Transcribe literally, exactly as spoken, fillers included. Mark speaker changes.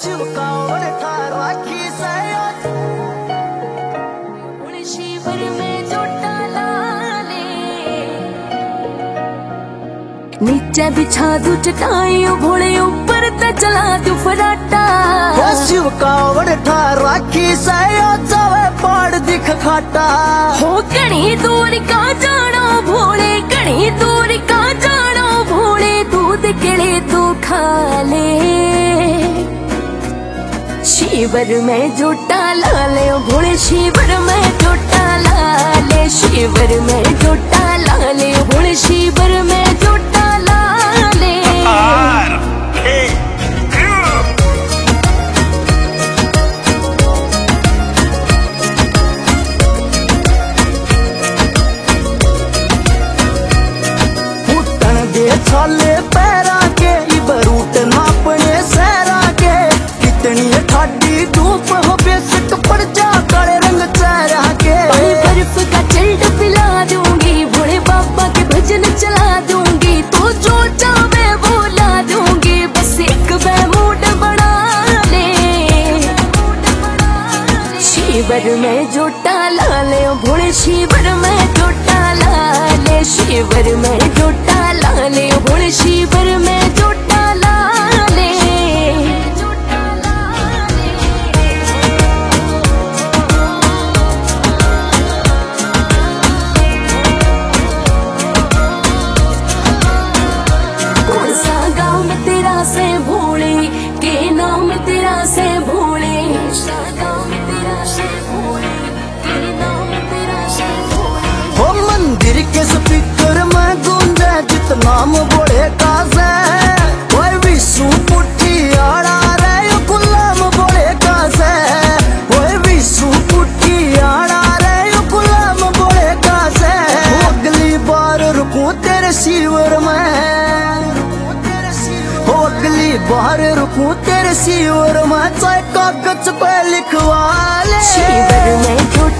Speaker 1: शिव का और था राखी से
Speaker 2: शिवर में जोटा लाले नीचे बिछा दू चटाई भोले ऊपर त चला दू फराटा
Speaker 1: शिव का और था राखी से जावे पाड़ दिख खाटा
Speaker 2: हो कणी दूर का जाना भोले कणी दूर का जाना भोले दूध केले तू खा ले शिवर में जोटा लाले भोले शिवर में जोटा लाले शिवर में जोटा लाले भोले शिवर में जोटा लाले
Speaker 1: फुटन दे छाले पैरा के इबरूट नापने सहरा के कितनी ठाडी धूप हो बेसट पड़ जा काले रंग चेहरा के
Speaker 2: बर्फ का चिल्ड पिला दूंगी भोले बाबा के भजन चला दूंगी तो जो चाहे वो ला दूंगी बस एक मूड बना ले शिवर में जोटा लाले भोले शिवर में जोटा लाले शिवर में जोटा लाले भोले शिवर में जोटा लाले कौन सा गाँव में तेरा से भोले के नाम तेरा से भोले
Speaker 1: हो मंदिर के स्पीकर में गूंजे जित नाम बोले कासे ओए विष्णु पुट्ठी आड़ा रे गुलाम बोले कासे ओए विष्णु पुट्ठी आड़ा रे गुलाम बोले कासे अगली बार रुकूं तेरे शिवर में हो अगली बार रुकूं तेरे शिवर में चाहे कागज पे लिखवा ले
Speaker 2: शिवर में जोटा